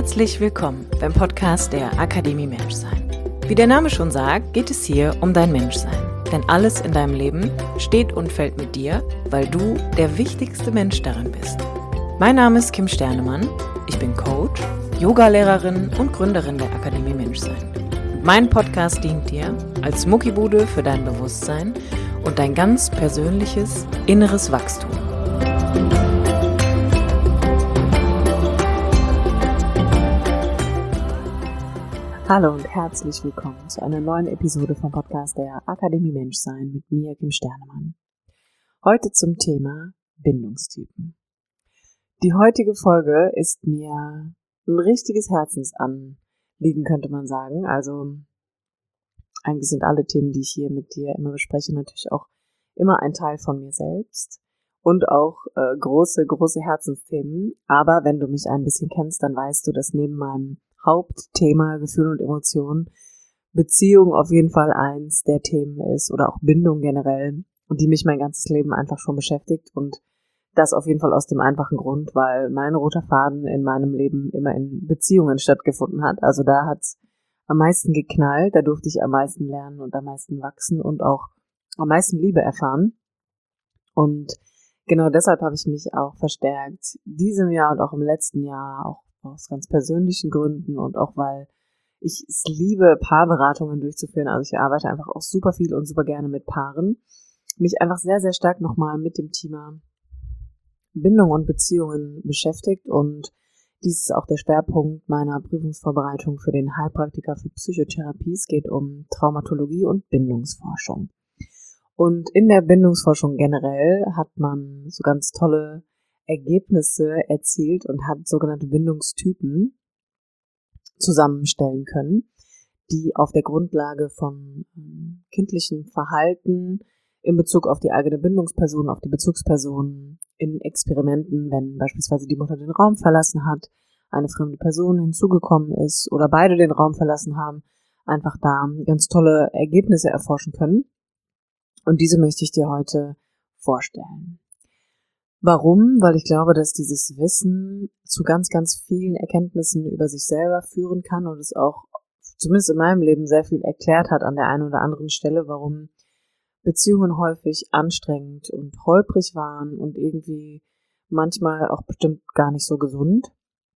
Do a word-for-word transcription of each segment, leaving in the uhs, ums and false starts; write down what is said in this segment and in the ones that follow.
Herzlich willkommen beim Podcast der Akademie Menschsein. Wie der Name schon sagt, geht es hier um dein Menschsein. Denn alles in deinem Leben steht und fällt mit dir, weil du der wichtigste Mensch darin bist. Mein Name ist Kim Sternemann, ich bin Coach, Yogalehrerin und Gründerin der Akademie Menschsein. Und mein Podcast dient dir als Muckibude für dein Bewusstsein und dein ganz persönliches inneres Wachstum. Hallo und herzlich willkommen zu einer neuen Episode vom Podcast der Akademie Menschsein mit mir, Kim Sternemann. Heute zum Thema Bindungstypen. Die heutige Folge ist mir ein richtiges Herzensanliegen, könnte man sagen. Also eigentlich sind alle Themen, die ich hier mit dir immer bespreche, natürlich auch immer ein Teil von mir selbst und auch äh, große, große Herzensthemen. Aber wenn du mich ein bisschen kennst, dann weißt du, dass neben meinem Hauptthema Gefühl und Emotionen Beziehung auf jeden Fall eins der Themen ist oder auch Bindung generell und die mich mein ganzes Leben einfach schon beschäftigt und das auf jeden Fall aus dem einfachen Grund, weil mein roter Faden in meinem Leben immer in Beziehungen stattgefunden hat. Also da hat's am meisten geknallt, da durfte ich am meisten lernen und am meisten wachsen und auch am meisten Liebe erfahren. Und genau deshalb habe ich mich auch verstärkt diesem Jahr und auch im letzten Jahr, auch aus ganz persönlichen Gründen und auch weil ich es liebe, Paarberatungen durchzuführen. Also ich arbeite einfach auch super viel und super gerne mit Paaren. Mich einfach sehr, sehr stark nochmal mit dem Thema Bindung und Beziehungen beschäftigt und dies ist auch der Schwerpunkt meiner Prüfungsvorbereitung für den Heilpraktiker für Psychotherapie. Es geht um Traumatologie und Bindungsforschung. Und in der Bindungsforschung generell hat man so ganz tolle Ergebnisse erzielt und hat sogenannte Bindungstypen zusammenstellen können, die auf der Grundlage von ähm, kindlichem Verhalten in Bezug auf die eigene Bindungsperson, auf die Bezugsperson in Experimenten, wenn beispielsweise die Mutter den Raum verlassen hat, eine fremde Person hinzugekommen ist oder beide den Raum verlassen haben, einfach da ganz tolle Ergebnisse erforschen können. Und diese möchte ich dir heute vorstellen. Warum? Weil ich glaube, dass dieses Wissen zu ganz, ganz vielen Erkenntnissen über sich selber führen kann und es auch zumindest in meinem Leben sehr viel erklärt hat an der einen oder anderen Stelle, warum Beziehungen häufig anstrengend und holprig waren und irgendwie manchmal auch bestimmt gar nicht so gesund.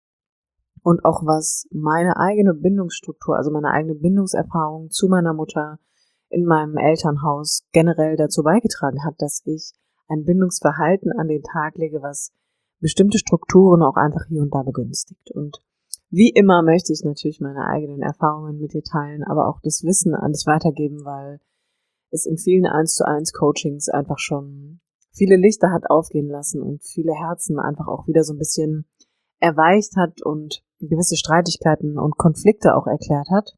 Und auch was meine eigene Bindungsstruktur, also meine eigene Bindungserfahrung zu meiner Mutter in meinem Elternhaus generell dazu beigetragen hat, dass ich ein Bindungsverhalten an den Tag lege, was bestimmte Strukturen auch einfach hier und da begünstigt. Und wie immer möchte ich natürlich meine eigenen Erfahrungen mit dir teilen, aber auch das Wissen an dich weitergeben, weil es in vielen eins zu eins Coachings einfach schon viele Lichter hat aufgehen lassen und viele Herzen einfach auch wieder so ein bisschen erweicht hat und gewisse Streitigkeiten und Konflikte auch erklärt hat.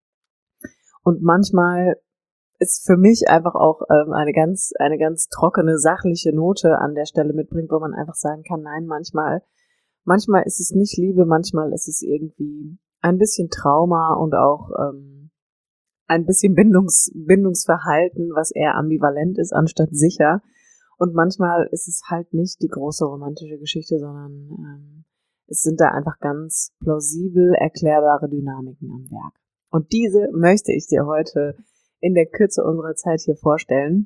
Und manchmal ist für mich einfach auch ähm, eine ganz eine ganz trockene, sachliche Note an der Stelle mitbringt, wo man einfach sagen kann, nein, manchmal manchmal ist es nicht Liebe, manchmal ist es irgendwie ein bisschen Trauma und auch ähm, ein bisschen Bindungs, Bindungsverhalten, was eher ambivalent ist, anstatt sicher. Und manchmal ist es halt nicht die große romantische Geschichte, sondern ähm, es sind da einfach ganz plausibel erklärbare Dynamiken am Werk. Und diese möchte ich dir heute in der Kürze unserer Zeit hier vorstellen.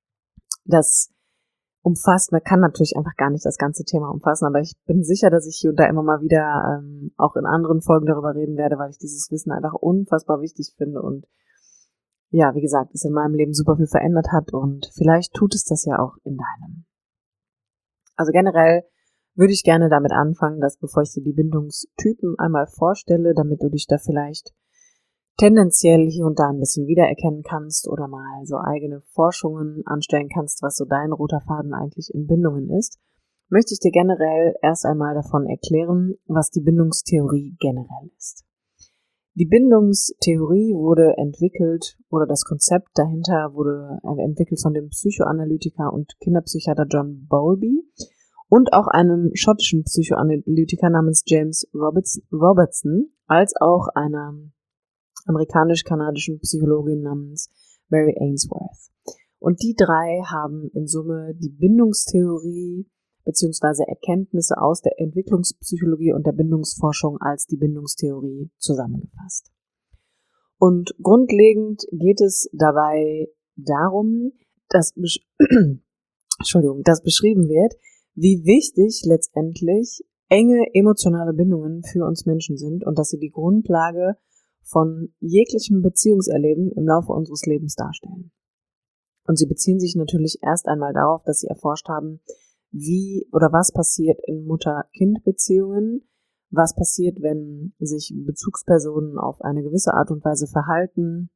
Das umfasst, man kann natürlich einfach gar nicht das ganze Thema umfassen, aber ich bin sicher, dass ich hier und da immer mal wieder ähm, auch in anderen Folgen darüber reden werde, weil ich dieses Wissen einfach unfassbar wichtig finde und ja, wie gesagt, es in meinem Leben super viel verändert hat und vielleicht tut es das ja auch in deinem. Also generell würde ich gerne damit anfangen, dass bevor ich dir die Bindungstypen einmal vorstelle, damit du dich da vielleicht tendenziell hier und da ein bisschen wiedererkennen kannst oder mal so eigene Forschungen anstellen kannst, was so dein roter Faden eigentlich in Bindungen ist, möchte ich dir generell erst einmal davon erklären, was die Bindungstheorie generell ist. Die Bindungstheorie wurde entwickelt, oder das Konzept dahinter wurde entwickelt von dem Psychoanalytiker und Kinderpsychiater John Bowlby und auch einem schottischen Psychoanalytiker namens James Robertson, als auch einer amerikanisch-kanadischen Psychologin namens Mary Ainsworth. Und die drei haben in Summe die Bindungstheorie beziehungsweise Erkenntnisse aus der Entwicklungspsychologie und der Bindungsforschung als die Bindungstheorie zusammengefasst. Und grundlegend geht es dabei darum, dass, Entschuldigung, dass beschrieben wird, wie wichtig letztendlich enge emotionale Bindungen für uns Menschen sind und dass sie die Grundlage von jeglichem Beziehungserleben im Laufe unseres Lebens darstellen. Und sie beziehen sich natürlich erst einmal darauf, dass sie erforscht haben, wie oder was passiert in Mutter-Kind-Beziehungen, was passiert, wenn sich Bezugspersonen auf eine gewisse Art und Weise verhalten,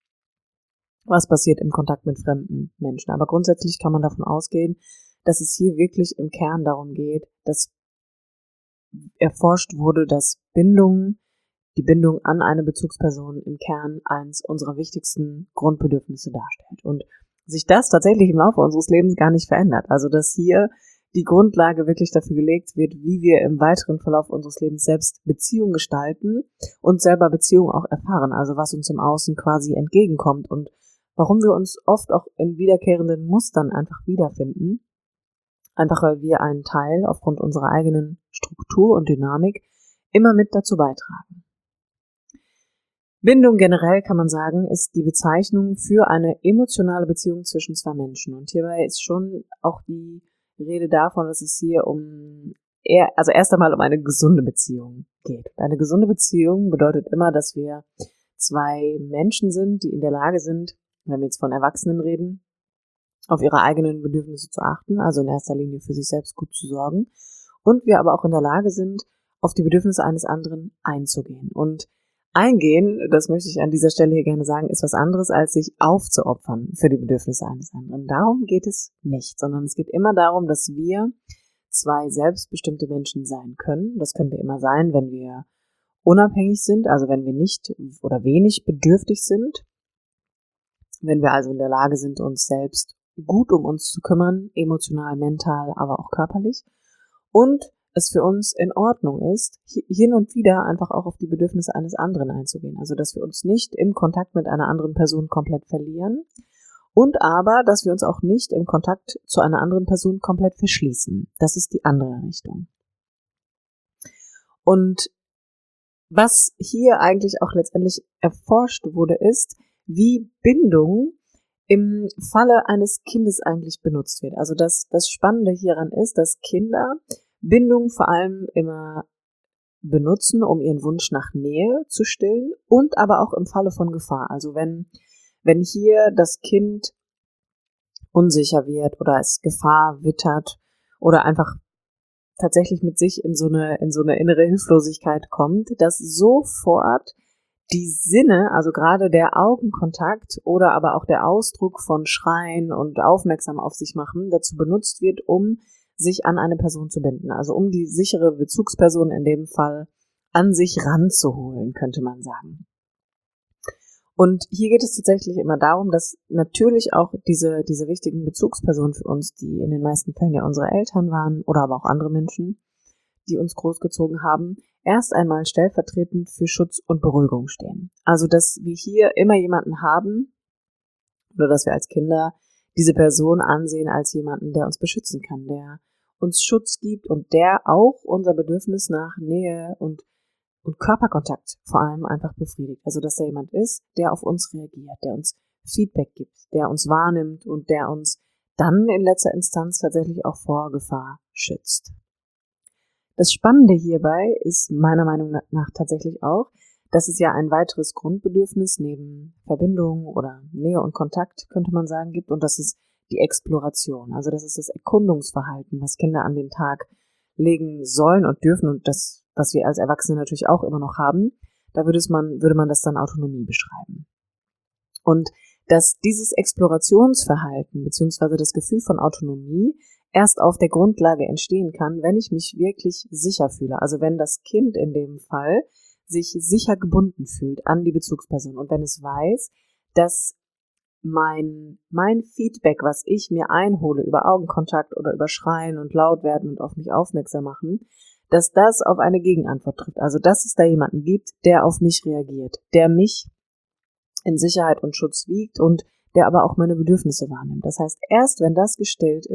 was passiert im Kontakt mit fremden Menschen. Aber grundsätzlich kann man davon ausgehen, dass es hier wirklich im Kern darum geht, dass erforscht wurde, dass Bindung, die Bindung an eine Bezugsperson im Kern eins unserer wichtigsten Grundbedürfnisse darstellt. Und sich das tatsächlich im Laufe unseres Lebens gar nicht verändert. Also dass hier die Grundlage wirklich dafür gelegt wird, wie wir im weiteren Verlauf unseres Lebens selbst Beziehungen gestalten und selber Beziehungen auch erfahren, also was uns im Außen quasi entgegenkommt und warum wir uns oft auch in wiederkehrenden Mustern einfach wiederfinden, einfach weil wir einen Teil aufgrund unserer eigenen Struktur und Dynamik immer mit dazu beitragen. Bindung generell, kann man sagen, ist die Bezeichnung für eine emotionale Beziehung zwischen zwei Menschen. Und hierbei ist schon auch die Rede davon, dass es hier um eher, also erst einmal um eine gesunde Beziehung geht. Eine gesunde Beziehung bedeutet immer, dass wir zwei Menschen sind, die in der Lage sind, wenn wir jetzt von Erwachsenen reden, auf ihre eigenen Bedürfnisse zu achten, also in erster Linie für sich selbst gut zu sorgen. Und wir aber auch in der Lage sind, auf die Bedürfnisse eines anderen einzugehen. Und Eingehen, das möchte ich an dieser Stelle hier gerne sagen, ist was anderes, als sich aufzuopfern für die Bedürfnisse eines anderen. Darum geht es nicht, sondern es geht immer darum, dass wir zwei selbstbestimmte Menschen sein können. Das können wir immer sein, wenn wir unabhängig sind, also wenn wir nicht oder wenig bedürftig sind, wenn wir also in der Lage sind, uns selbst gut um uns zu kümmern, emotional, mental, aber auch körperlich, und es für uns in Ordnung ist, hin und wieder einfach auch auf die Bedürfnisse eines anderen einzugehen. Also, dass wir uns nicht im Kontakt mit einer anderen Person komplett verlieren und aber, dass wir uns auch nicht im Kontakt zu einer anderen Person komplett verschließen. Das ist die andere Richtung. Und was hier eigentlich auch letztendlich erforscht wurde, ist, wie Bindung im Falle eines Kindes eigentlich benutzt wird. Also, das, das Spannende hieran ist, dass Kinder Bindung vor allem immer benutzen, um ihren Wunsch nach Nähe zu stillen und aber auch im Falle von Gefahr. Also wenn, wenn hier das Kind unsicher wird oder es Gefahr wittert oder einfach tatsächlich mit sich in so eine, in so eine innere Hilflosigkeit kommt, dass sofort die Sinne, also gerade der Augenkontakt oder aber auch der Ausdruck von Schreien und aufmerksam auf sich machen, dazu benutzt wird, um sich an eine Person zu binden, also um die sichere Bezugsperson in dem Fall an sich ranzuholen, könnte man sagen. Und hier geht es tatsächlich immer darum, dass natürlich auch diese, diese wichtigen Bezugspersonen für uns, die in den meisten Fällen ja unsere Eltern waren oder aber auch andere Menschen, die uns großgezogen haben, erst einmal stellvertretend für Schutz und Beruhigung stehen. Also, dass wir hier immer jemanden haben oder dass wir als Kinder diese Person ansehen als jemanden, der uns beschützen kann, der uns Schutz gibt und der auch unser Bedürfnis nach Nähe und, und Körperkontakt vor allem einfach befriedigt. Also, dass da jemand ist, der auf uns reagiert, der uns Feedback gibt, der uns wahrnimmt und der uns dann in letzter Instanz tatsächlich auch vor Gefahr schützt. Das Spannende hierbei ist meiner Meinung nach tatsächlich auch, dass es ja ein weiteres Grundbedürfnis neben Verbindung oder Nähe und Kontakt, könnte man sagen, gibt, und das ist die Exploration. Also das ist das Erkundungsverhalten, was Kinder an den Tag legen sollen und dürfen und das, was wir als Erwachsene natürlich auch immer noch haben. Da würde man, würde man das dann Autonomie beschreiben. Und dass dieses Explorationsverhalten beziehungsweise das Gefühl von Autonomie erst auf der Grundlage entstehen kann, wenn ich mich wirklich sicher fühle. Also wenn das Kind in dem Fall sich sicher gebunden fühlt an die Bezugsperson und wenn es weiß, dass mein, mein Feedback, was ich mir einhole über Augenkontakt oder über Schreien und laut werden und auf mich aufmerksam machen, dass das auf eine Gegenantwort trifft. Also dass es da jemanden gibt, der auf mich reagiert, der mich in Sicherheit und Schutz wiegt und der aber auch meine Bedürfnisse wahrnimmt. Das heißt, erst wenn das gestillt ist,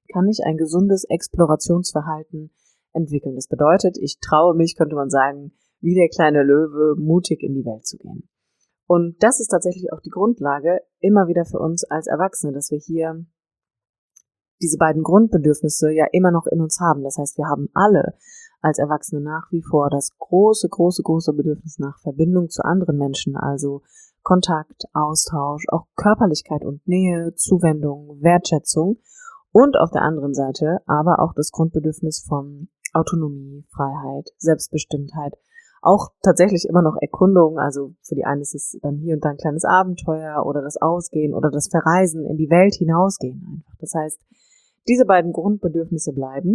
kann ich ein gesundes Explorationsverhalten entwickeln. Das bedeutet, ich traue mich, könnte man sagen, wie der kleine Löwe, mutig in die Welt zu gehen. Und das ist tatsächlich auch die Grundlage immer wieder für uns als Erwachsene, dass wir hier diese beiden Grundbedürfnisse ja immer noch in uns haben. Das heißt, wir haben alle als Erwachsene nach wie vor das große, große, große Bedürfnis nach Verbindung zu anderen Menschen, also Kontakt, Austausch, auch Körperlichkeit und Nähe, Zuwendung, Wertschätzung und auf der anderen Seite aber auch das Grundbedürfnis von Autonomie, Freiheit, Selbstbestimmtheit, auch tatsächlich immer noch Erkundung, also für die einen ist es dann hier und da ein kleines Abenteuer oder das Ausgehen oder das Verreisen, in die Welt hinausgehen einfach. Das heißt, diese beiden Grundbedürfnisse bleiben,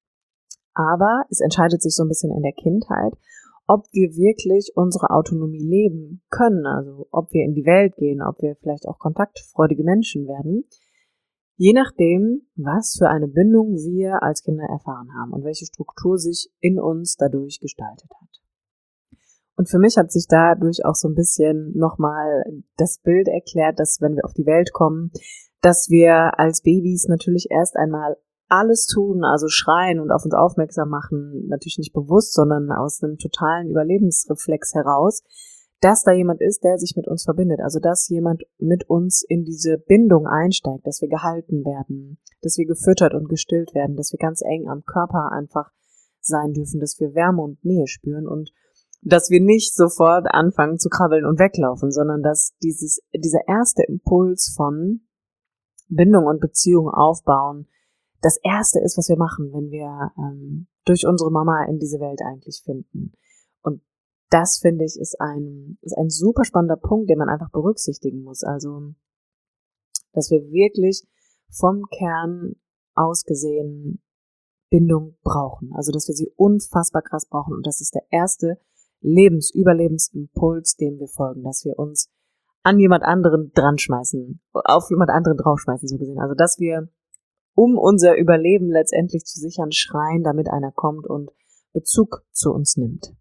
aber es entscheidet sich so ein bisschen in der Kindheit, ob wir wirklich unsere Autonomie leben können, also ob wir in die Welt gehen, ob wir vielleicht auch kontaktfreudige Menschen werden, je nachdem, was für eine Bindung wir als Kinder erfahren haben und welche Struktur sich in uns dadurch gestaltet hat. Und für mich hat sich dadurch auch so ein bisschen nochmal das Bild erklärt, dass wenn wir auf die Welt kommen, dass wir als Babys natürlich erst einmal alles tun, also schreien und auf uns aufmerksam machen, natürlich nicht bewusst, sondern aus einem totalen Überlebensreflex heraus, dass da jemand ist, der sich mit uns verbindet, also dass jemand mit uns in diese Bindung einsteigt, dass wir gehalten werden, dass wir gefüttert und gestillt werden, dass wir ganz eng am Körper einfach sein dürfen, dass wir Wärme und Nähe spüren und dass wir nicht sofort anfangen zu krabbeln und weglaufen, sondern dass dieses dieser erste Impuls von Bindung und Beziehung aufbauen das Erste ist, was wir machen, wenn wir ähm, durch unsere Mama in diese Welt eigentlich finden. Und das, finde ich, ist ein, ist ein super spannender Punkt, den man einfach berücksichtigen muss. Also, dass wir wirklich vom Kern aus gesehen Bindung brauchen. Also, dass wir sie unfassbar krass brauchen. Und das ist der erste Lebens-, Überlebensimpuls, dem wir folgen, dass wir uns an jemand anderen dran schmeißen, auf jemand anderen draufschmeißen, so gesehen. Also, dass wir, um unser Überleben letztendlich zu sichern, schreien, damit einer kommt und Bezug zu uns nimmt.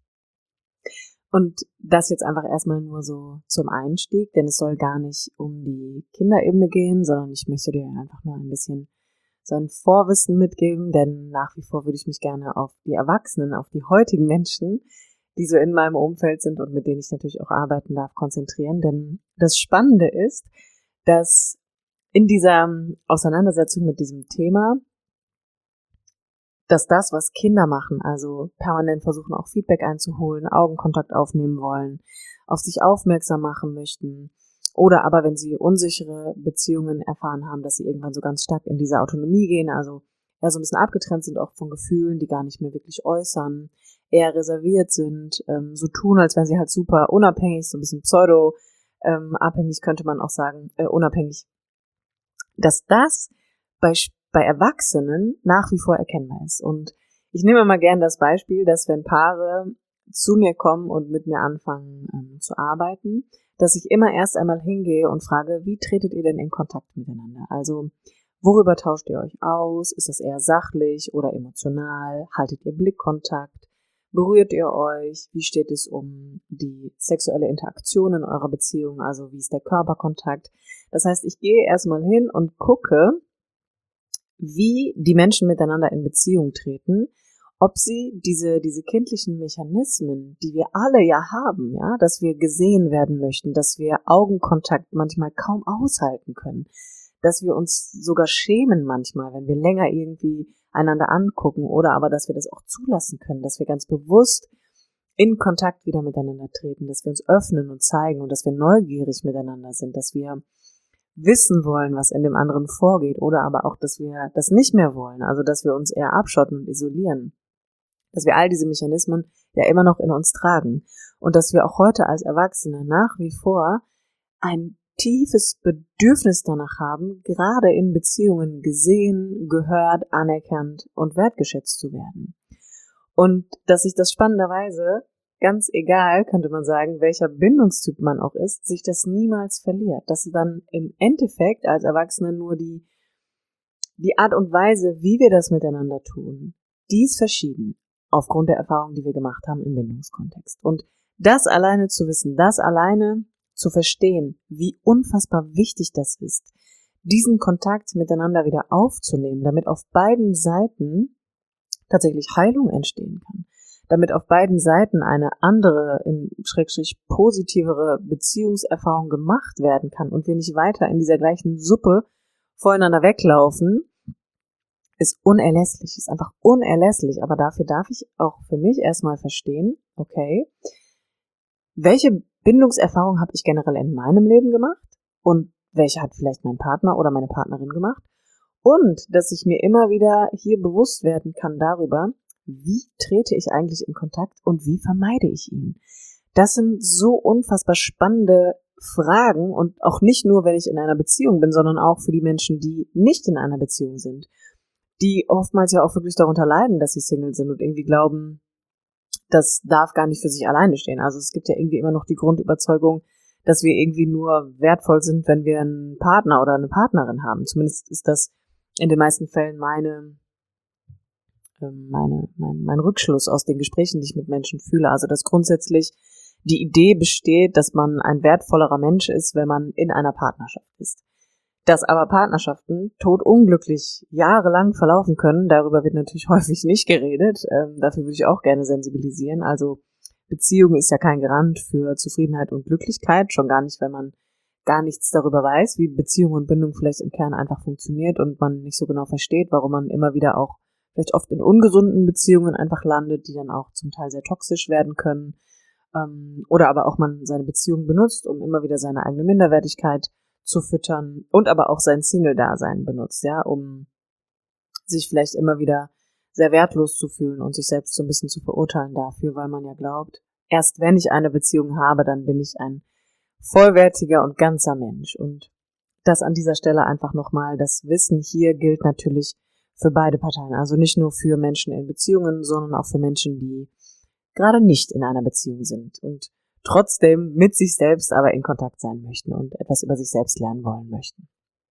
Und das jetzt einfach erstmal nur so zum Einstieg, denn es soll gar nicht um die Kinderebene gehen, sondern ich möchte dir einfach nur ein bisschen so ein Vorwissen mitgeben, denn nach wie vor würde ich mich gerne auf die Erwachsenen, auf die heutigen Menschen, die so in meinem Umfeld sind und mit denen ich natürlich auch arbeiten darf, konzentrieren. Denn das Spannende ist, dass in dieser Auseinandersetzung mit diesem Thema, dass das, was Kinder machen, also permanent versuchen auch Feedback einzuholen, Augenkontakt aufnehmen wollen, auf sich aufmerksam machen möchten oder aber wenn sie unsichere Beziehungen erfahren haben, dass sie irgendwann so ganz stark in diese Autonomie gehen, also eher so ein bisschen abgetrennt sind auch von Gefühlen, die gar nicht mehr wirklich äußern, eher reserviert sind, ähm, so tun, als wären sie halt super unabhängig, so ein bisschen pseudo ähm, abhängig könnte man auch sagen, äh, unabhängig, dass das bei bei Erwachsenen nach wie vor erkennbar ist. Und ich nehme mal gern das Beispiel, dass wenn Paare zu mir kommen und mit mir anfangen ähm, zu arbeiten, dass ich immer erst einmal hingehe und frage, wie tretet ihr denn in Kontakt miteinander? Also, worüber tauscht ihr euch aus? Ist das eher sachlich oder emotional? Haltet ihr Blickkontakt? Berührt ihr euch? Wie steht es um die sexuelle Interaktion in eurer Beziehung? Also, wie ist der Körperkontakt? Das heißt, ich gehe erstmal hin und gucke, wie die Menschen miteinander in Beziehung treten, ob sie diese diese kindlichen Mechanismen, die wir alle ja haben, ja, dass wir gesehen werden möchten, dass wir Augenkontakt manchmal kaum aushalten können, dass wir uns sogar schämen manchmal, wenn wir länger irgendwie einander angucken oder aber, dass wir das auch zulassen können, dass wir ganz bewusst in Kontakt wieder miteinander treten, dass wir uns öffnen und zeigen und dass wir neugierig miteinander sind, dass wir wissen wollen, was in dem anderen vorgeht oder aber auch, dass wir das nicht mehr wollen, also dass wir uns eher abschotten und isolieren, dass wir all diese Mechanismen ja immer noch in uns tragen und dass wir auch heute als Erwachsene nach wie vor ein tiefes Bedürfnis danach haben, gerade in Beziehungen gesehen, gehört, anerkannt und wertgeschätzt zu werden. Und dass sich das spannenderweise, ganz egal, könnte man sagen, welcher Bindungstyp man auch ist, sich das niemals verliert. Dass dann im Endeffekt als Erwachsene nur die, die Art und Weise, wie wir das miteinander tun, die ist verschieden, aufgrund der Erfahrungen, die wir gemacht haben im Bindungskontext. Und das alleine zu wissen, das alleine zu verstehen, wie unfassbar wichtig das ist, diesen Kontakt miteinander wieder aufzunehmen, damit auf beiden Seiten tatsächlich Heilung entstehen kann, damit auf beiden Seiten eine andere, in Schrägstrich positivere Beziehungserfahrung gemacht werden kann und wir nicht weiter in dieser gleichen Suppe voreinander weglaufen, ist unerlässlich, ist einfach unerlässlich. Aber dafür darf ich auch für mich erstmal verstehen, okay, welche Bindungserfahrung habe ich generell in meinem Leben gemacht und welche hat vielleicht mein Partner oder meine Partnerin gemacht, und dass ich mir immer wieder hier bewusst werden kann darüber, wie trete ich eigentlich in Kontakt und wie vermeide ich ihn. Das sind so unfassbar spannende Fragen, und auch nicht nur, wenn ich in einer Beziehung bin, sondern auch für die Menschen, die nicht in einer Beziehung sind, die oftmals ja auch wirklich darunter leiden, dass sie Single sind und irgendwie glauben, das darf gar nicht für sich alleine stehen. Also es gibt ja irgendwie immer noch die Grundüberzeugung, dass wir irgendwie nur wertvoll sind, wenn wir einen Partner oder eine Partnerin haben. Zumindest ist das in den meisten Fällen meine, meine, mein, mein Rückschluss aus den Gesprächen, die ich mit Menschen fühle. Also dass grundsätzlich die Idee besteht, dass man ein wertvollerer Mensch ist, wenn man in einer Partnerschaft ist. Dass aber Partnerschaften todunglücklich jahrelang verlaufen können, darüber wird natürlich häufig nicht geredet. Ähm, dafür würde ich auch gerne sensibilisieren. Also Beziehung ist ja kein Garant für Zufriedenheit und Glücklichkeit, schon gar nicht, wenn man gar nichts darüber weiß, wie Beziehung und Bindung vielleicht im Kern einfach funktioniert und man nicht so genau versteht, warum man immer wieder auch vielleicht oft in ungesunden Beziehungen einfach landet, die dann auch zum Teil sehr toxisch werden können. Ähm, oder aber auch man seine Beziehung benutzt, um immer wieder seine eigene Minderwertigkeit zu füttern und aber auch sein Single-Dasein benutzt, ja, um sich vielleicht immer wieder sehr wertlos zu fühlen und sich selbst so ein bisschen zu verurteilen dafür, weil man ja glaubt, erst wenn ich eine Beziehung habe, dann bin ich ein vollwertiger und ganzer Mensch. Und das an dieser Stelle einfach nochmal, das Wissen hier gilt natürlich für beide Parteien, also nicht nur für Menschen in Beziehungen, sondern auch für Menschen, die gerade nicht in einer Beziehung sind und trotzdem mit sich selbst aber in Kontakt sein möchten und etwas über sich selbst lernen wollen möchten.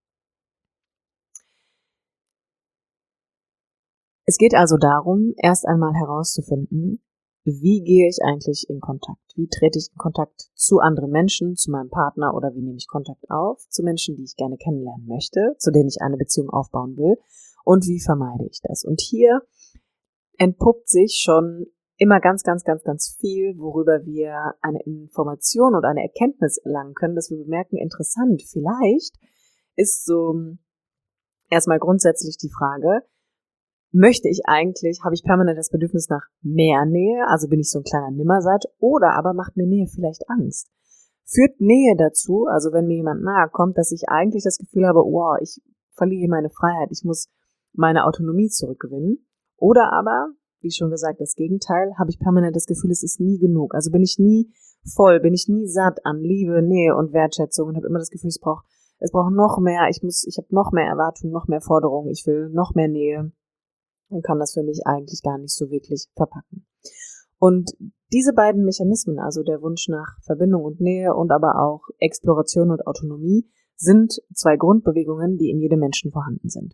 Es geht also darum, erst einmal herauszufinden, wie gehe ich eigentlich in Kontakt? Wie trete ich in Kontakt zu anderen Menschen, zu meinem Partner, oder wie nehme ich Kontakt auf zu Menschen, die ich gerne kennenlernen möchte, zu denen ich eine Beziehung aufbauen will, und wie vermeide ich das? Und hier entpuppt sich schon immer ganz, ganz, ganz, ganz viel, worüber wir eine Information und eine Erkenntnis erlangen können, dass wir bemerken, interessant, vielleicht ist so erstmal grundsätzlich die Frage, möchte ich eigentlich, habe ich permanent das Bedürfnis nach mehr Nähe, also bin ich so ein kleiner Nimmersatt, oder aber macht mir Nähe vielleicht Angst? Führt Nähe dazu, also wenn mir jemand nahe kommt, dass ich eigentlich das Gefühl habe, wow, ich verliere meine Freiheit, ich muss meine Autonomie zurückgewinnen, oder aber, wie schon gesagt, das Gegenteil, habe ich permanent das Gefühl, es ist nie genug, also bin ich nie voll, bin ich nie satt an Liebe, Nähe und Wertschätzung und habe immer das Gefühl, es braucht, es braucht noch mehr, ich muss, ich habe noch mehr Erwartungen, noch mehr Forderungen, ich will noch mehr Nähe. Und kann das für mich eigentlich gar nicht so wirklich verpacken. Und diese beiden Mechanismen, also der Wunsch nach Verbindung und Nähe und aber auch Exploration und Autonomie, sind zwei Grundbewegungen, die in jedem Menschen vorhanden sind.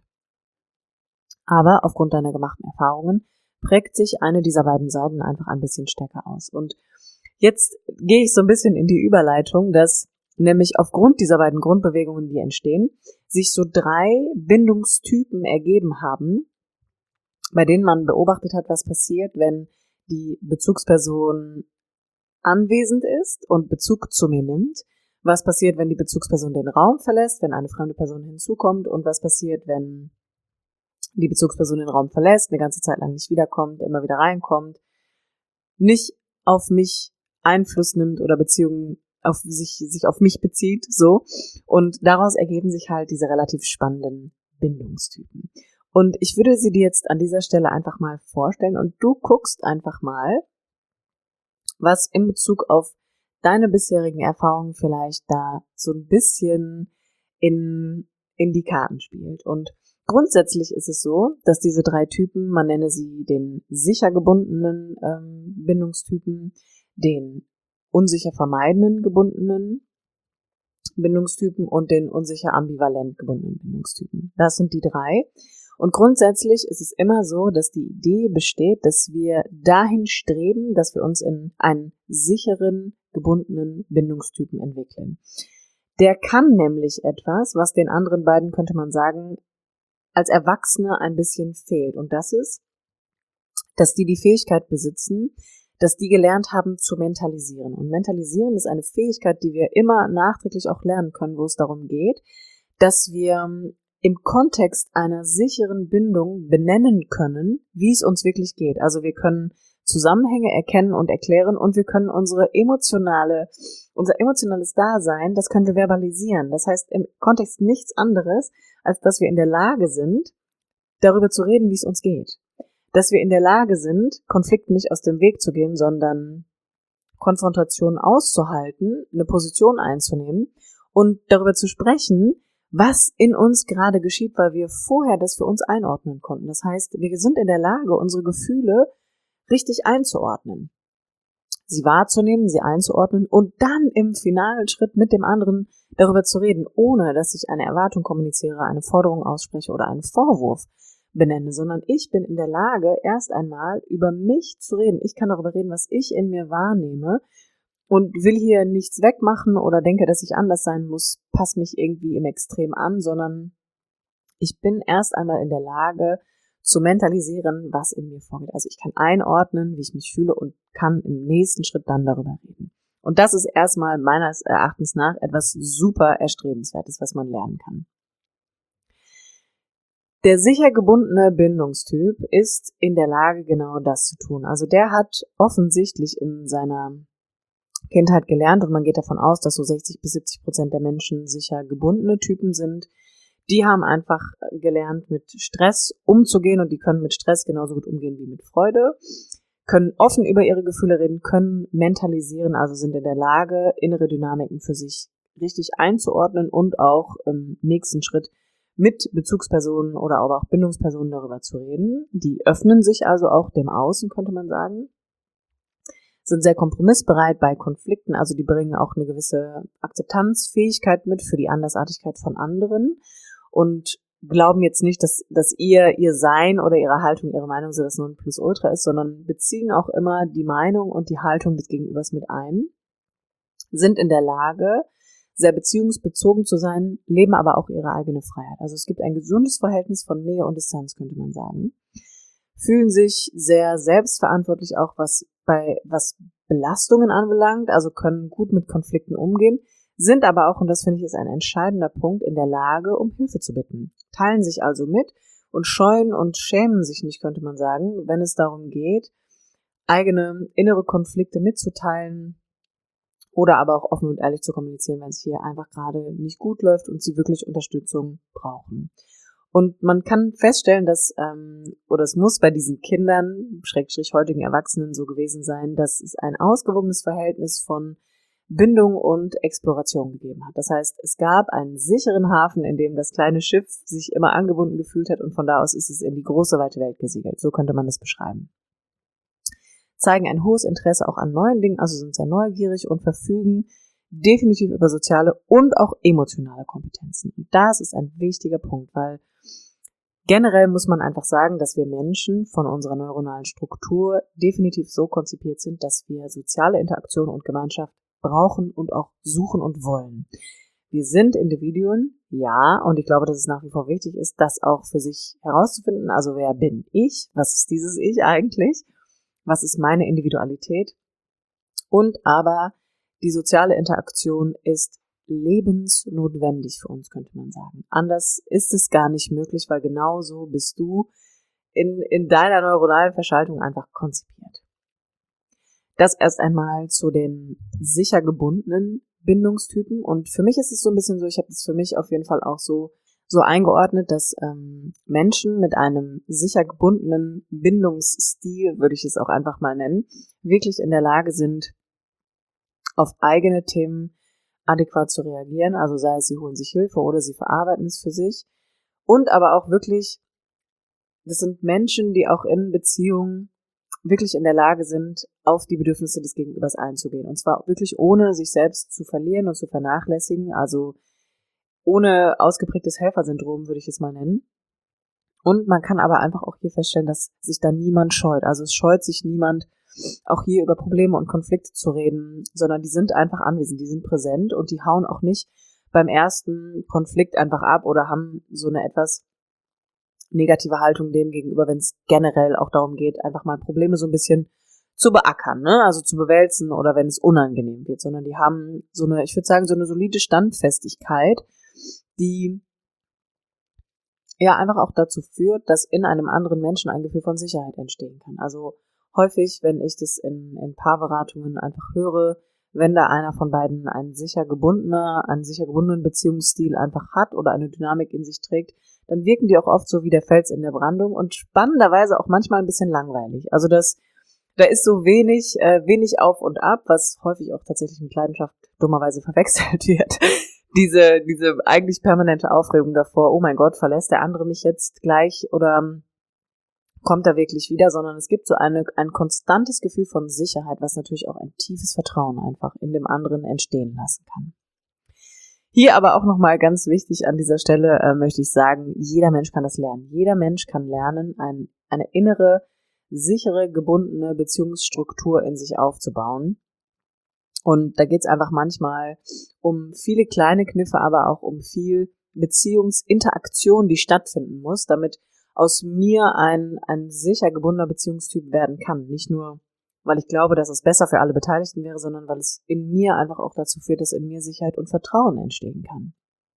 Aber aufgrund deiner gemachten Erfahrungen prägt sich eine dieser beiden Seiten einfach ein bisschen stärker aus. Und jetzt gehe ich so ein bisschen in die Überleitung, dass nämlich aufgrund dieser beiden Grundbewegungen, die entstehen, sich so drei Bindungstypen ergeben haben, bei denen man beobachtet hat, was passiert, wenn die Bezugsperson anwesend ist und Bezug zu mir nimmt, was passiert, wenn die Bezugsperson den Raum verlässt, wenn eine fremde Person hinzukommt, und was passiert, wenn die Bezugsperson den Raum verlässt, eine ganze Zeit lang nicht wiederkommt, immer wieder reinkommt, nicht auf mich Einfluss nimmt oder Beziehungen auf sich, sich auf mich bezieht, so. Und daraus ergeben sich halt diese relativ spannenden Bindungstypen. Und ich würde sie dir jetzt an dieser Stelle einfach mal vorstellen und du guckst einfach mal, was in Bezug auf deine bisherigen Erfahrungen vielleicht da so ein bisschen in, in die Karten spielt. Und grundsätzlich ist es so, dass diese drei Typen, man nenne sie den sicher gebundenen ähm, Bindungstypen, den unsicher vermeidenden gebundenen Bindungstypen und den unsicher ambivalent gebundenen Bindungstypen. Das sind die drei. Und grundsätzlich ist es immer so, dass die Idee besteht, dass wir dahin streben, dass wir uns in einen sicheren, gebundenen Bindungstypen entwickeln. Der kann nämlich etwas, was den anderen beiden, könnte man sagen, als Erwachsene ein bisschen fehlt. Und das ist, dass die die Fähigkeit besitzen, dass die gelernt haben zu mentalisieren. Und mentalisieren ist eine Fähigkeit, die wir immer nachträglich auch lernen können, wo es darum geht, dass wir im Kontext einer sicheren Bindung benennen können, wie es uns wirklich geht. Also wir können Zusammenhänge erkennen und erklären und wir können unsere emotionale, unser emotionales Dasein, das können wir verbalisieren. Das heißt im Kontext nichts anderes, als dass wir in der Lage sind, darüber zu reden, wie es uns geht. Dass wir in der Lage sind, Konflikten nicht aus dem Weg zu gehen, sondern Konfrontationen auszuhalten, eine Position einzunehmen und darüber zu sprechen, was in uns gerade geschieht, weil wir vorher das für uns einordnen konnten. Das heißt, wir sind in der Lage, unsere Gefühle richtig einzuordnen, sie wahrzunehmen, sie einzuordnen und dann im finalen Schritt mit dem anderen darüber zu reden, ohne dass ich eine Erwartung kommuniziere, eine Forderung ausspreche oder einen Vorwurf benenne, sondern ich bin in der Lage, erst einmal über mich zu reden. Ich kann darüber reden, was ich in mir wahrnehme und will hier nichts wegmachen oder denke, dass ich anders sein muss, passe mich irgendwie im Extrem an, sondern ich bin erst einmal in der Lage, zu mentalisieren, was in mir vorgeht. Also ich kann einordnen, wie ich mich fühle und kann im nächsten Schritt dann darüber reden. Und das ist erstmal meines Erachtens nach etwas super Erstrebenswertes, was man lernen kann. Der sicher gebundene Bindungstyp ist in der Lage, genau das zu tun. Also der hat offensichtlich in seiner Kindheit gelernt und man geht davon aus, dass so sechzig bis siebzig Prozent der Menschen sicher gebundene Typen sind. Die haben einfach gelernt, mit Stress umzugehen und die können mit Stress genauso gut umgehen wie mit Freude, können offen über ihre Gefühle reden, können mentalisieren, also sind in der Lage, innere Dynamiken für sich richtig einzuordnen und auch im nächsten Schritt mit Bezugspersonen oder aber auch Bindungspersonen darüber zu reden. Die öffnen sich also auch dem Außen, könnte man sagen, sind sehr kompromissbereit bei Konflikten, also die bringen auch eine gewisse Akzeptanzfähigkeit mit für die Andersartigkeit von anderen und glauben jetzt nicht, dass, dass ihr, ihr Sein oder ihre Haltung, ihre Meinung so das Nonplusultra ist, sondern beziehen auch immer die Meinung und die Haltung des Gegenübers mit ein, sind in der Lage, sehr beziehungsbezogen zu sein, leben aber auch ihre eigene Freiheit. Also es gibt ein gesundes Verhältnis von Nähe und Distanz, könnte man sagen. Fühlen sich sehr selbstverantwortlich auch, was bei was Belastungen anbelangt, also können gut mit Konflikten umgehen, sind aber auch, und das finde ich ist ein entscheidender Punkt, in der Lage, um Hilfe zu bitten. Teilen sich also mit und scheuen und schämen sich nicht, könnte man sagen, wenn es darum geht, eigene innere Konflikte mitzuteilen oder aber auch offen und ehrlich zu kommunizieren, wenn es hier einfach gerade nicht gut läuft und sie wirklich Unterstützung brauchen. Und man kann feststellen, dass, ähm, oder es muss bei diesen Kindern, Schrägstrich heutigen Erwachsenen so gewesen sein, dass es ein ausgewogenes Verhältnis von Bindung und Exploration gegeben hat. Das heißt, es gab einen sicheren Hafen, in dem das kleine Schiff sich immer angebunden gefühlt hat und von da aus ist es in die große, weite Welt gesegelt. So könnte man das beschreiben. Zeigen ein hohes Interesse auch an neuen Dingen, also sind sehr neugierig und verfügen definitiv über soziale und auch emotionale Kompetenzen. Und das ist ein wichtiger Punkt, weil generell muss man einfach sagen, dass wir Menschen von unserer neuronalen Struktur definitiv so konzipiert sind, dass wir soziale Interaktion und Gemeinschaft brauchen und auch suchen und wollen. Wir sind Individuen, ja, und ich glaube, dass es nach wie vor wichtig ist, das auch für sich herauszufinden. Also wer bin ich? Was ist dieses Ich eigentlich? Was ist meine Individualität? Und aber die soziale Interaktion ist lebensnotwendig für uns, könnte man sagen. Anders ist es gar nicht möglich, weil genauso bist du in, in deiner neuronalen Verschaltung einfach konzipiert. Das erst einmal zu den sicher gebundenen Bindungstypen. Und für mich ist es so ein bisschen so, ich habe das für mich auf jeden Fall auch so, so eingeordnet, dass ähm, Menschen mit einem sicher gebundenen Bindungsstil, würde ich es auch einfach mal nennen, wirklich in der Lage sind, auf eigene Themen adäquat zu reagieren. Also sei es, sie holen sich Hilfe oder sie verarbeiten es für sich. Und aber auch wirklich, das sind Menschen, die auch in Beziehungen wirklich in der Lage sind, auf die Bedürfnisse des Gegenübers einzugehen. Und zwar wirklich ohne sich selbst zu verlieren und zu vernachlässigen, also ohne ausgeprägtes Helfersyndrom, würde ich es mal nennen. Und man kann aber einfach auch hier feststellen, dass sich da niemand scheut. Also es scheut sich niemand, auch hier über Probleme und Konflikte zu reden, sondern die sind einfach anwesend, die sind präsent und die hauen auch nicht beim ersten Konflikt einfach ab oder haben so eine etwas negative Haltung dem gegenüber, wenn es generell auch darum geht, einfach mal Probleme so ein bisschen zu beackern, ne? Also zu bewälzen oder wenn es unangenehm wird, sondern die haben so eine, ich würde sagen, so eine solide Standfestigkeit, die ja einfach auch dazu führt, dass in einem anderen Menschen ein Gefühl von Sicherheit entstehen kann. Also häufig, wenn ich das in, in Paarberatungen einfach höre, wenn da einer von beiden einen sicher gebundener, einen sicher gebundenen Beziehungsstil einfach hat oder eine Dynamik in sich trägt, dann wirken die auch oft so wie der Fels in der Brandung und spannenderweise auch manchmal ein bisschen langweilig. Also das, da ist so wenig, äh, wenig auf und ab, was häufig auch tatsächlich mit Leidenschaft dummerweise verwechselt wird. Diese, diese eigentlich permanente Aufregung davor, oh mein Gott, verlässt der andere mich jetzt gleich oder kommt er wirklich wieder, sondern es gibt so eine, ein konstantes Gefühl von Sicherheit, was natürlich auch ein tiefes Vertrauen einfach in dem anderen entstehen lassen kann. Hier aber auch nochmal ganz wichtig an dieser Stelle äh, möchte ich sagen, jeder Mensch kann das lernen. Jeder Mensch kann lernen, ein, eine innere, sichere, gebundene Beziehungsstruktur in sich aufzubauen. Und da geht es einfach manchmal um viele kleine Kniffe, aber auch um viel Beziehungsinteraktion, die stattfinden muss, damit aus mir ein, ein sicher gebundener Beziehungstyp werden kann. Nicht nur, weil ich glaube, dass es besser für alle Beteiligten wäre, sondern weil es in mir einfach auch dazu führt, dass in mir Sicherheit und Vertrauen entstehen kann.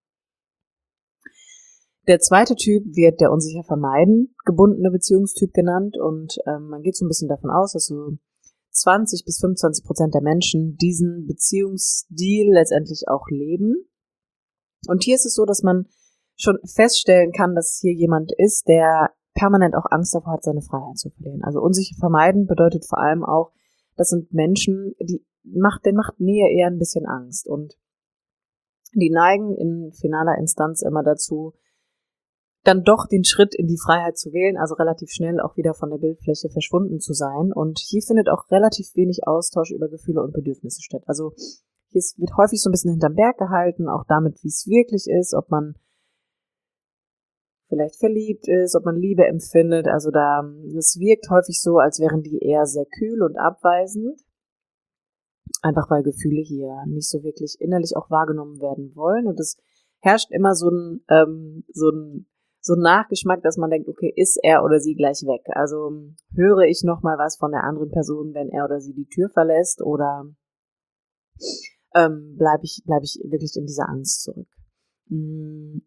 Der zweite Typ wird der unsicher vermeiden gebundene Beziehungstyp genannt und ähm, man geht so ein bisschen davon aus, dass so zwanzig bis fünfundzwanzig Prozent der Menschen diesen Beziehungsstil letztendlich auch leben. Und hier ist es so, dass man schon feststellen kann, dass hier jemand ist, der permanent auch Angst davor hat, seine Freiheit zu verlieren. Also unsicher vermeiden bedeutet vor allem auch, das sind Menschen, die macht, denen macht Nähe eher ein bisschen Angst und die neigen in finaler Instanz immer dazu, dann doch den Schritt in die Freiheit zu wählen, also relativ schnell auch wieder von der Bildfläche verschwunden zu sein. Und hier findet auch relativ wenig Austausch über Gefühle und Bedürfnisse statt. Also hier wird häufig so ein bisschen hinterm Berg gehalten, auch damit, wie es wirklich ist, ob man vielleicht verliebt ist, ob man Liebe empfindet. Also da, es wirkt häufig so, als wären die eher sehr kühl und abweisend. Einfach weil Gefühle hier nicht so wirklich innerlich auch wahrgenommen werden wollen. Und es herrscht immer so ein, ähm, so ein, so ein Nachgeschmack, dass man denkt, okay, ist er oder sie gleich weg? Also höre ich noch mal was von der anderen Person, wenn er oder sie die Tür verlässt, oder ähm, bleibe ich, bleib ich wirklich in dieser Angst zurück? Hm.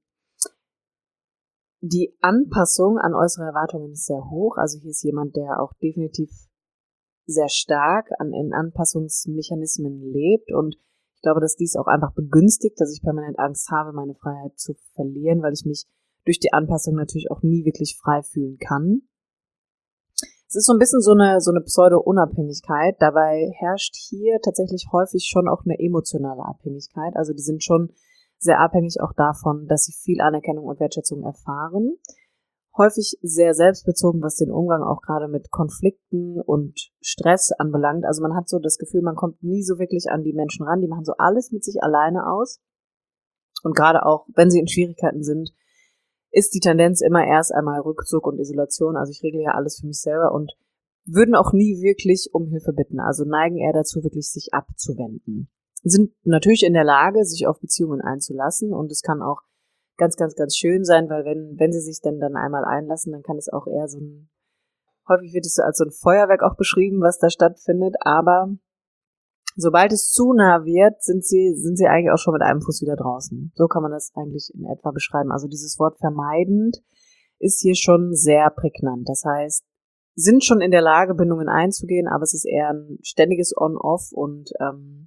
Die Anpassung an äußere Erwartungen ist sehr hoch. Also hier ist jemand, der auch definitiv sehr stark an in Anpassungsmechanismen lebt. Und ich glaube, dass dies auch einfach begünstigt, dass ich permanent Angst habe, meine Freiheit zu verlieren, weil ich mich durch die Anpassung natürlich auch nie wirklich frei fühlen kann. Es ist so ein bisschen so eine, so eine Pseudo-Unabhängigkeit. Dabei herrscht hier tatsächlich häufig schon auch eine emotionale Abhängigkeit. Also die sind schon sehr abhängig auch davon, dass sie viel Anerkennung und Wertschätzung erfahren. Häufig sehr selbstbezogen, was den Umgang auch gerade mit Konflikten und Stress anbelangt. Also man hat so das Gefühl, man kommt nie so wirklich an die Menschen ran. Die machen so alles mit sich alleine aus. Und gerade auch, wenn sie in Schwierigkeiten sind, ist die Tendenz immer erst einmal Rückzug und Isolation. Also ich regle ja alles für mich selber und würden auch nie wirklich um Hilfe bitten. Also neigen eher dazu, wirklich sich abzuwenden. Sind natürlich in der Lage, sich auf Beziehungen einzulassen, und es kann auch ganz, ganz, ganz schön sein, weil wenn wenn sie sich dann dann einmal einlassen, dann kann es auch eher so ein, häufig wird es so als so ein Feuerwerk auch beschrieben, was da stattfindet, aber sobald es zu nah wird, sind sie sind sie eigentlich auch schon mit einem Fuß wieder draußen. So kann man das eigentlich in etwa beschreiben. Also dieses Wort vermeidend ist hier schon sehr prägnant. Das heißt, sind schon in der Lage, Bindungen einzugehen, aber es ist eher ein ständiges On-Off und ähm,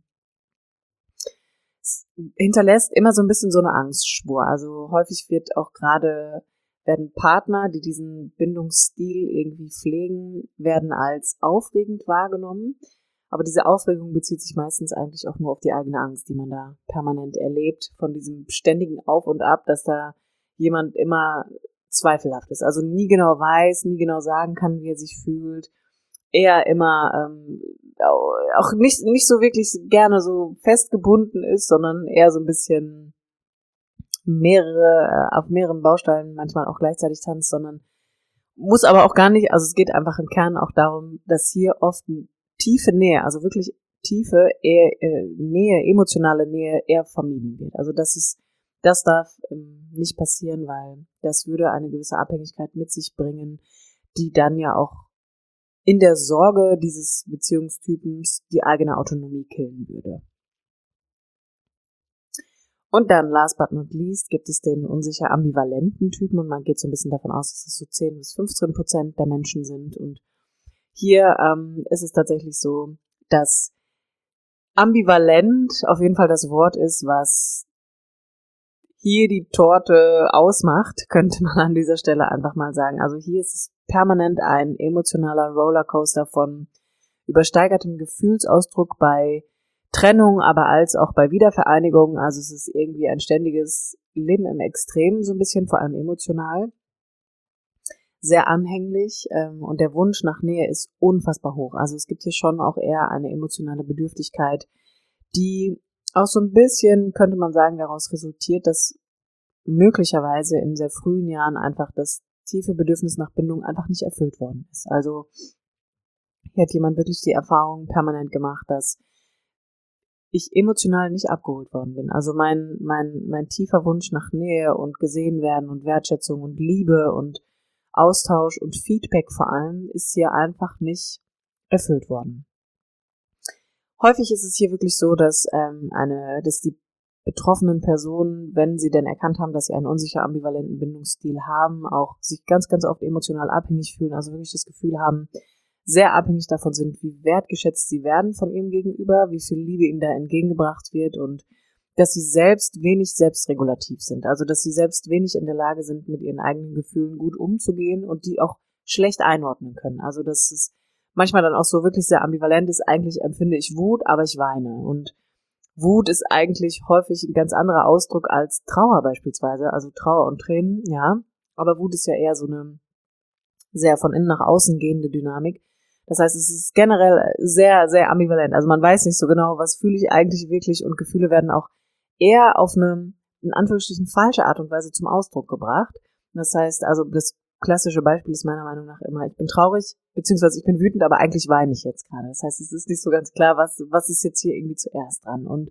hinterlässt immer so ein bisschen so eine Angstspur. Also häufig wird auch gerade, werden Partner, die diesen Bindungsstil irgendwie pflegen, werden als aufregend wahrgenommen. Aber diese Aufregung bezieht sich meistens eigentlich auch nur auf die eigene Angst, die man da permanent erlebt, von diesem ständigen Auf und Ab, dass da jemand immer zweifelhaft ist. Also nie genau weiß, nie genau sagen kann, wie er sich fühlt. Eher immer ähm, auch nicht nicht so wirklich gerne so festgebunden ist, sondern eher so ein bisschen mehrere äh, auf mehreren Bausteinen manchmal auch gleichzeitig tanzt, sondern muss aber auch gar nicht. Also es geht einfach im Kern auch darum, dass hier oft tiefe Nähe, also wirklich tiefe eher, äh, Nähe, emotionale Nähe eher vermieden wird. Also das ist, das darf ähm, nicht passieren, weil das würde eine gewisse Abhängigkeit mit sich bringen, die dann ja auch in der Sorge dieses Beziehungstypens die eigene Autonomie killen würde. Und dann, last but not least, gibt es den unsicher ambivalenten Typen und man geht so ein bisschen davon aus, dass es so zehn bis fünfzehn Prozent der Menschen sind. Und hier ähm, ist es tatsächlich so, dass ambivalent auf jeden Fall das Wort ist, was hier die Torte ausmacht, könnte man an dieser Stelle einfach mal sagen. Also hier ist es permanent ein emotionaler Rollercoaster von übersteigertem Gefühlsausdruck bei Trennung, aber als auch bei Wiedervereinigung. Also es ist irgendwie ein ständiges Leben im Extrem, so ein bisschen, vor allem emotional. Sehr anhänglich ähm, und der Wunsch nach Nähe ist unfassbar hoch. Also es gibt hier schon auch eher eine emotionale Bedürftigkeit, die auch so ein bisschen, könnte man sagen, daraus resultiert, dass möglicherweise in sehr frühen Jahren einfach das tiefe Bedürfnis nach Bindung einfach nicht erfüllt worden ist. Also hier hat jemand wirklich die Erfahrung permanent gemacht, dass ich emotional nicht abgeholt worden bin. Also mein, mein, mein tiefer Wunsch nach Nähe und gesehen werden und Wertschätzung und Liebe und Austausch und Feedback vor allem ist hier einfach nicht erfüllt worden. Häufig ist es hier wirklich so, dass ähm, eine, dass die betroffenen Personen, wenn sie denn erkannt haben, dass sie einen unsicher ambivalenten Bindungsstil haben, auch sich ganz, ganz oft emotional abhängig fühlen, also wirklich das Gefühl haben, sehr abhängig davon sind, wie wertgeschätzt sie werden von ihrem Gegenüber, wie viel Liebe ihnen da entgegengebracht wird und dass sie selbst wenig selbstregulativ sind, also dass sie selbst wenig in der Lage sind, mit ihren eigenen Gefühlen gut umzugehen und die auch schlecht einordnen können. Also dass es manchmal dann auch so wirklich sehr ambivalent ist, eigentlich empfinde ich Wut, aber ich weine. Und Wut ist eigentlich häufig ein ganz anderer Ausdruck als Trauer beispielsweise, also Trauer und Tränen, ja, aber Wut ist ja eher so eine sehr von innen nach außen gehende Dynamik. Das heißt, es ist generell sehr, sehr ambivalent. Also man weiß nicht so genau, was fühle ich eigentlich wirklich und Gefühle werden auch eher auf eine, in Anführungsstrichen, falsche Art und Weise zum Ausdruck gebracht. Das heißt, also das klassische Beispiel ist meiner Meinung nach immer, ich bin traurig, beziehungsweise ich bin wütend, aber eigentlich weine ich jetzt gerade. Das heißt, es ist nicht so ganz klar, was, was ist jetzt hier irgendwie zuerst dran. Und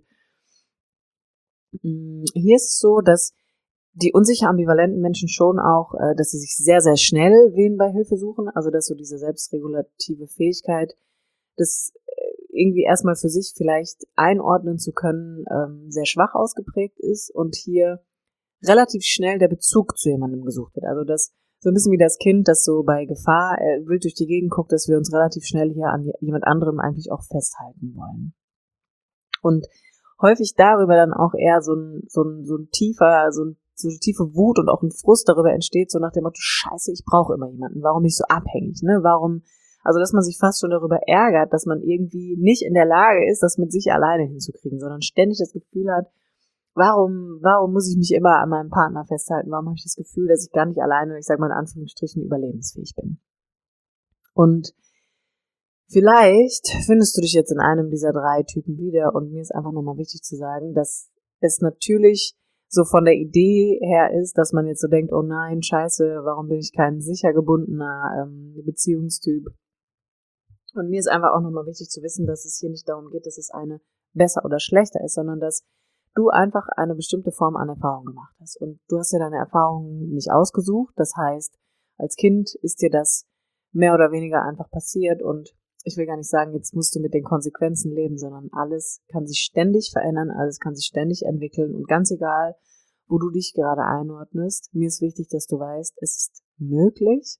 mh, hier ist es so, dass die unsicher ambivalenten Menschen schon auch, äh, dass sie sich sehr, sehr schnell wen bei Hilfe suchen, also dass so diese selbstregulative Fähigkeit, das irgendwie erstmal für sich vielleicht einordnen zu können, ähm, sehr schwach ausgeprägt ist und hier relativ schnell der Bezug zu jemandem gesucht wird. Also das so ein bisschen wie das Kind, das so bei Gefahr äh, wild durch die Gegend guckt, dass wir uns relativ schnell hier an jemand anderem eigentlich auch festhalten wollen. Und häufig darüber dann auch eher so ein, so ein, so ein tiefer, so ein so eine tiefe Wut und auch ein Frust darüber entsteht, so nach dem Motto, scheiße, ich brauche immer jemanden, warum bin ich so abhängig, ne, warum, also dass man sich fast schon darüber ärgert, dass man irgendwie nicht in der Lage ist, das mit sich alleine hinzukriegen, sondern ständig das Gefühl hat, warum, warum muss ich mich immer an meinem Partner festhalten, warum habe ich das Gefühl, dass ich gar nicht alleine, ich sage mal in Anführungsstrichen, überlebensfähig bin. Und vielleicht findest du dich jetzt in einem dieser drei Typen wieder und mir ist einfach nochmal wichtig zu sagen, dass es natürlich so von der Idee her ist, dass man jetzt so denkt, oh nein, scheiße, warum bin ich kein sicher gebundener ähm, Beziehungstyp? Und mir ist einfach auch nochmal wichtig zu wissen, dass es hier nicht darum geht, dass es eine besser oder schlechter ist, sondern dass du einfach eine bestimmte Form an Erfahrung gemacht hast. Und du hast ja deine Erfahrungen nicht ausgesucht. Das heißt, als Kind ist dir das mehr oder weniger einfach passiert und ich will gar nicht sagen, jetzt musst du mit den Konsequenzen leben, sondern alles kann sich ständig verändern, alles kann sich ständig entwickeln und ganz egal, wo du dich gerade einordnest, mir ist wichtig, dass du weißt, es ist möglich,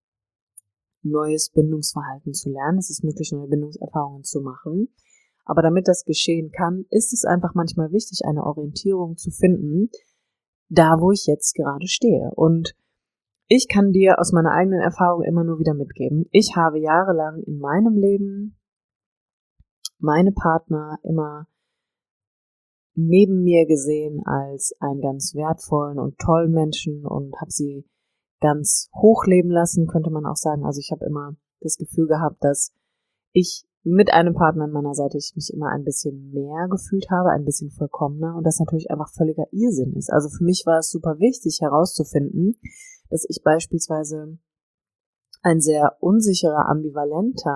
neues Bindungsverhalten zu lernen, es ist möglich, neue Bindungserfahrungen zu machen, aber damit das geschehen kann, ist es einfach manchmal wichtig, eine Orientierung zu finden, da wo ich jetzt gerade stehe. Und ich kann dir aus meiner eigenen Erfahrung immer nur wieder mitgeben. Ich habe jahrelang in meinem Leben meine Partner immer neben mir gesehen als einen ganz wertvollen und tollen Menschen und habe sie ganz hoch leben lassen, könnte man auch sagen. Also ich habe immer das Gefühl gehabt, dass ich mit einem Partner an meiner Seite ich mich immer ein bisschen mehr gefühlt habe, ein bisschen vollkommener und das natürlich einfach völliger Irrsinn ist. Also für mich war es super wichtig herauszufinden, dass ich beispielsweise ein sehr unsicherer, ambivalenter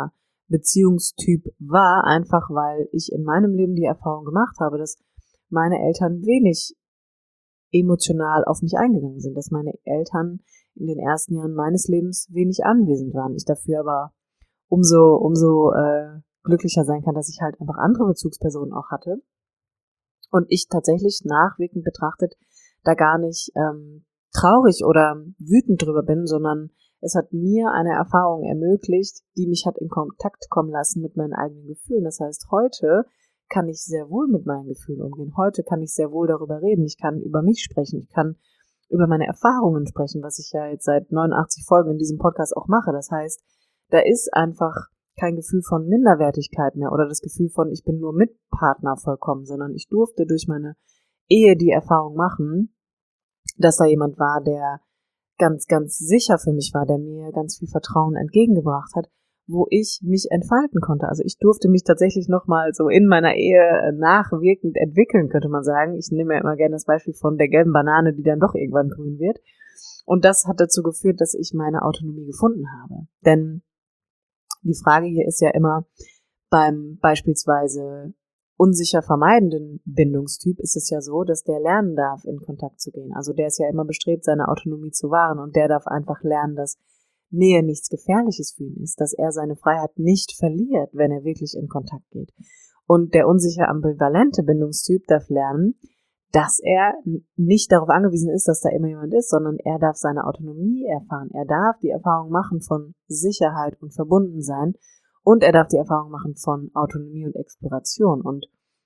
Beziehungstyp war, einfach weil ich in meinem Leben die Erfahrung gemacht habe, dass meine Eltern wenig emotional auf mich eingegangen sind, dass meine Eltern in den ersten Jahren meines Lebens wenig anwesend waren. Ich dafür aber umso, umso äh, glücklicher sein kann, dass ich halt einfach andere Bezugspersonen auch hatte. Und ich tatsächlich nachwirkend betrachtet da gar nicht ähm, traurig oder wütend drüber bin, sondern es hat mir eine Erfahrung ermöglicht, die mich hat in Kontakt kommen lassen mit meinen eigenen Gefühlen. Das heißt, heute kann ich sehr wohl mit meinen Gefühlen umgehen. Heute kann ich sehr wohl darüber reden. Ich kann über mich sprechen. Ich kann über meine Erfahrungen sprechen, was ich ja jetzt seit neunundachtzig Folgen in diesem Podcast auch mache. Das heißt, da ist einfach kein Gefühl von Minderwertigkeit mehr oder das Gefühl von, ich bin nur Mitpartner vollkommen, sondern ich durfte durch meine Ehe die Erfahrung machen, dass da jemand war, der ganz, ganz sicher für mich war, der mir ganz viel Vertrauen entgegengebracht hat, wo ich mich entfalten konnte. Also ich durfte mich tatsächlich nochmal so in meiner Ehe nachwirkend entwickeln, könnte man sagen. Ich nehme ja immer gerne das Beispiel von der gelben Banane, die dann doch irgendwann grün wird. Und das hat dazu geführt, dass ich meine Autonomie gefunden habe. Denn die Frage hier ist ja immer, beim beispielsweise unsicher vermeidenden Bindungstyp ist es ja so, dass der lernen darf, in Kontakt zu gehen. Also der ist ja immer bestrebt, seine Autonomie zu wahren und der darf einfach lernen, dass Nähe nichts Gefährliches für ihn ist, dass er seine Freiheit nicht verliert, wenn er wirklich in Kontakt geht. Und der unsicher ambivalente Bindungstyp darf lernen, dass er nicht darauf angewiesen ist, dass da immer jemand ist, sondern er darf seine Autonomie erfahren. Er darf die Erfahrung machen von Sicherheit und Verbundensein und er darf die Erfahrung machen von Autonomie und Exploration. Und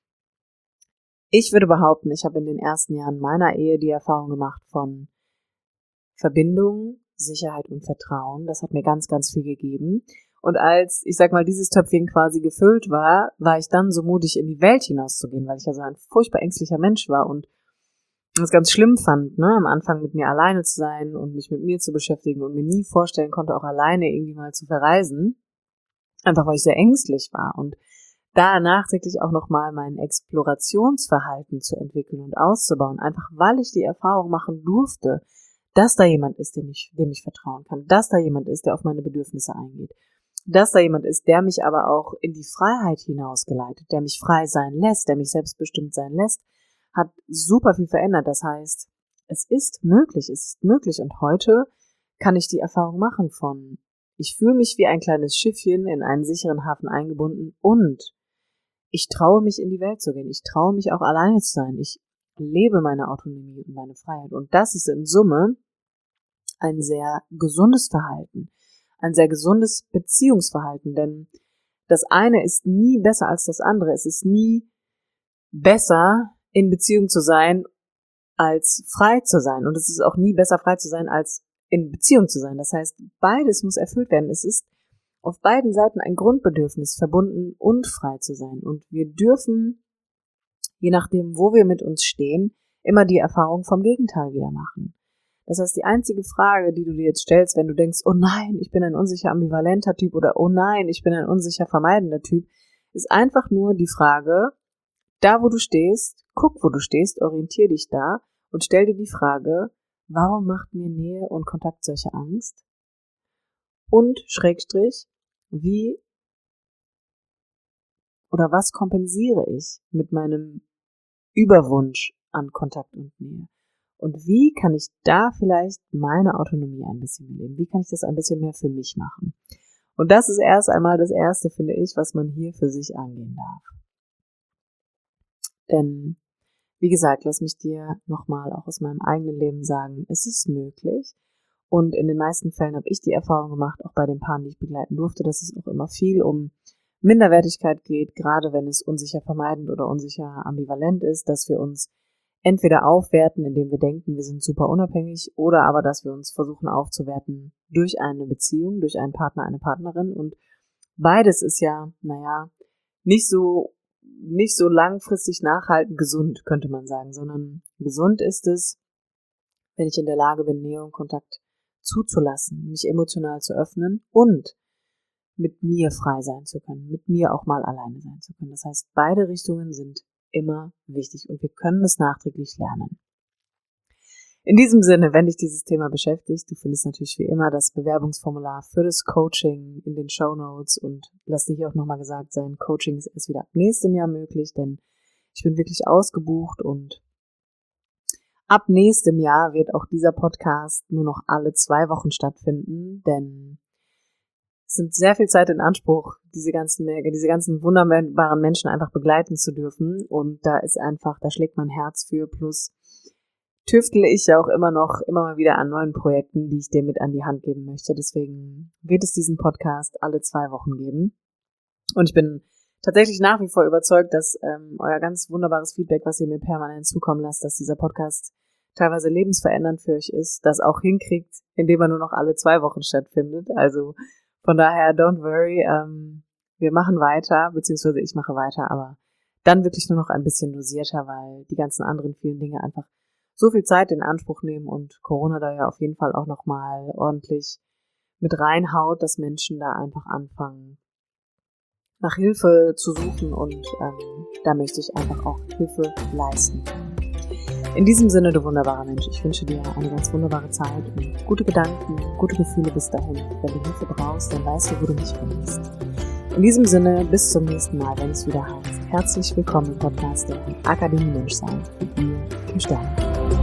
ich würde behaupten, ich habe in den ersten Jahren meiner Ehe die Erfahrung gemacht von Verbindung, Sicherheit und Vertrauen. Das hat mir ganz, ganz viel gegeben. Und als, ich sag mal, dieses Töpfchen quasi gefüllt war, war ich dann so mutig, in die Welt hinauszugehen, weil ich ja so ein furchtbar ängstlicher Mensch war und das ganz schlimm fand, ne, am Anfang mit mir alleine zu sein und mich mit mir zu beschäftigen und mir nie vorstellen konnte, auch alleine irgendwie mal zu verreisen. Einfach weil ich sehr ängstlich war und da nachträglich auch nochmal mein Explorationsverhalten zu entwickeln und auszubauen, einfach weil ich die Erfahrung machen durfte, dass da jemand ist, dem ich, dem ich vertrauen kann, dass da jemand ist, der auf meine Bedürfnisse eingeht, dass da jemand ist, der mich aber auch in die Freiheit hinausgeleitet, der mich frei sein lässt, der mich selbstbestimmt sein lässt, hat super viel verändert. Das heißt, es ist möglich, es ist möglich und heute kann ich die Erfahrung machen von, ich fühle mich wie ein kleines Schiffchen in einen sicheren Hafen eingebunden und ich traue mich in die Welt zu gehen, ich traue mich auch alleine zu sein, ich lebe meine Autonomie und meine Freiheit und das ist in Summe ein sehr gesundes Verhalten, ein sehr gesundes Beziehungsverhalten, denn das eine ist nie besser als das andere, es ist nie besser in Beziehung zu sein, als frei zu sein und es ist auch nie besser frei zu sein, als in Beziehung zu sein. Das heißt, beides muss erfüllt werden. Es ist auf beiden Seiten ein Grundbedürfnis, verbunden und frei zu sein. Und wir dürfen, je nachdem, wo wir mit uns stehen, immer die Erfahrung vom Gegenteil wieder machen. Das heißt, die einzige Frage, die du dir jetzt stellst, wenn du denkst, oh nein, ich bin ein unsicher ambivalenter Typ oder oh nein, ich bin ein unsicher vermeidender Typ, ist einfach nur die Frage, da wo du stehst, guck, wo du stehst, orientier dich da und stell dir die Frage, warum macht mir Nähe und Kontakt solche Angst? Und Schrägstrich, wie oder was kompensiere ich mit meinem Überwunsch an Kontakt und Nähe? Und wie kann ich da vielleicht meine Autonomie ein bisschen leben? Wie kann ich das ein bisschen mehr für mich machen? Und das ist erst einmal das Erste, finde ich, was man hier für sich angehen darf. Denn, wie gesagt, lass mich dir nochmal auch aus meinem eigenen Leben sagen, es ist möglich. Und in den meisten Fällen habe ich die Erfahrung gemacht, auch bei den Paaren, die ich begleiten durfte, dass es auch immer viel um Minderwertigkeit geht, gerade wenn es unsicher vermeidend oder unsicher ambivalent ist, dass wir uns entweder aufwerten, indem wir denken, wir sind super unabhängig, oder aber, dass wir uns versuchen aufzuwerten durch eine Beziehung, durch einen Partner, eine Partnerin. Und beides ist ja, naja, nicht so, nicht so langfristig nachhaltend gesund, könnte man sagen, sondern gesund ist es, wenn ich in der Lage bin, Nähe und Kontakt zuzulassen, mich emotional zu öffnen und mit mir frei sein zu können, mit mir auch mal alleine sein zu können. Das heißt, beide Richtungen sind immer wichtig und wir können es nachträglich lernen. In diesem Sinne, wenn dich dieses Thema beschäftigt, du findest natürlich wie immer das Bewerbungsformular für das Coaching in den Shownotes und lass dir hier auch nochmal gesagt sein, Coaching ist erst wieder ab nächstem Jahr möglich, denn ich bin wirklich ausgebucht und ab nächstem Jahr wird auch dieser Podcast nur noch alle zwei Wochen stattfinden, denn es nimmt sehr viel Zeit in Anspruch, diese ganzen, diese ganzen wunderbaren Menschen einfach begleiten zu dürfen und da ist einfach, da schlägt mein Herz für, plus tüftle ich ja auch immer noch, immer mal wieder an neuen Projekten, die ich dir mit an die Hand geben möchte. Deswegen wird es diesen Podcast alle zwei Wochen geben. Und ich bin tatsächlich nach wie vor überzeugt, dass ähm, euer ganz wunderbares Feedback, was ihr mir permanent zukommen lasst, dass dieser Podcast teilweise lebensverändernd für euch ist, das auch hinkriegt, indem er nur noch alle zwei Wochen stattfindet. Also von daher, don't worry, ähm, wir machen weiter, beziehungsweise ich mache weiter, aber dann wirklich nur noch ein bisschen dosierter, weil die ganzen anderen vielen Dinge einfach so viel Zeit in Anspruch nehmen und Corona da ja auf jeden Fall auch nochmal ordentlich mit reinhaut, dass Menschen da einfach anfangen, nach Hilfe zu suchen und ähm, da möchte ich einfach auch Hilfe leisten. In diesem Sinne, du wunderbarer Mensch, ich wünsche dir eine ganz wunderbare Zeit und gute Gedanken, gute Gefühle bis dahin. Wenn du Hilfe brauchst, dann weißt du, wo du mich findest. In diesem Sinne, bis zum nächsten Mal, wenn es wieder heißt, herzlich willkommen im Podcast der Akademie Menschsein mit mir, Kim Stern.